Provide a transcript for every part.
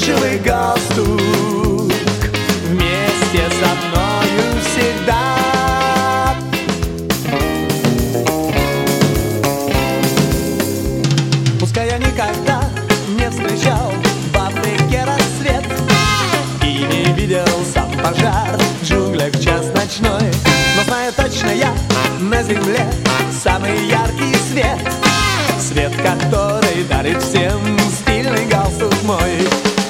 оранжевый галстук вместе со мною всегда. Пускай я никогда не встречал в Африке рассвет и не видел сам пожар в джунглях в час ночной, но знаю точно, я на земле самый яркий свет, свет, который дарит всем стильный галстук мой.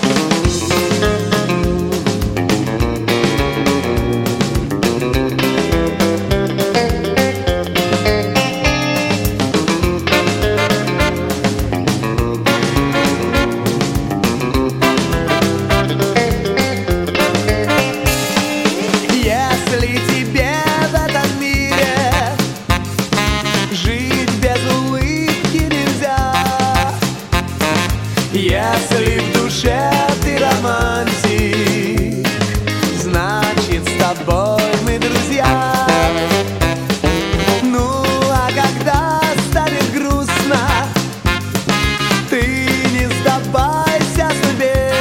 Если тебе в этом мире жить без улыбки нельзя, если в душе ты романтик, значит с тобой мы друзья. Ну а когда станет грустно, ты не сдавайся судьбе,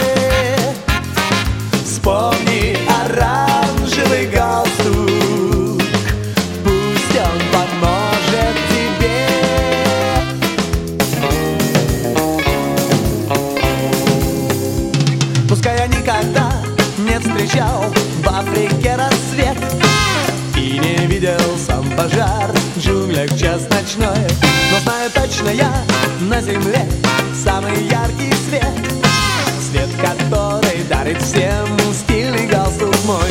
вспомни оранжевый галстук, пусть он поможет тебе. Пускай я никогда не встречал в Африке рассвет и не видел сам пожар в джунглях в час ночной, но знаю точно, я на земле самый яркий свет, свет, который дарит всем стильный галстук мой.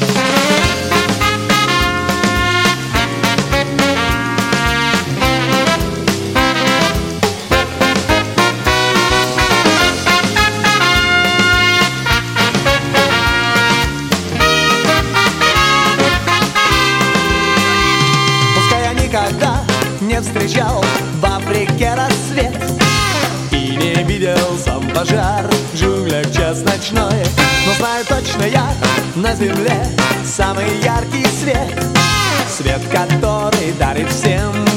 Никогда не встречал в Африке рассвет и не видел сам пожар в джунглях в час ночной, но знаю точно, я на земле самый яркий свет, свет, который дарит всем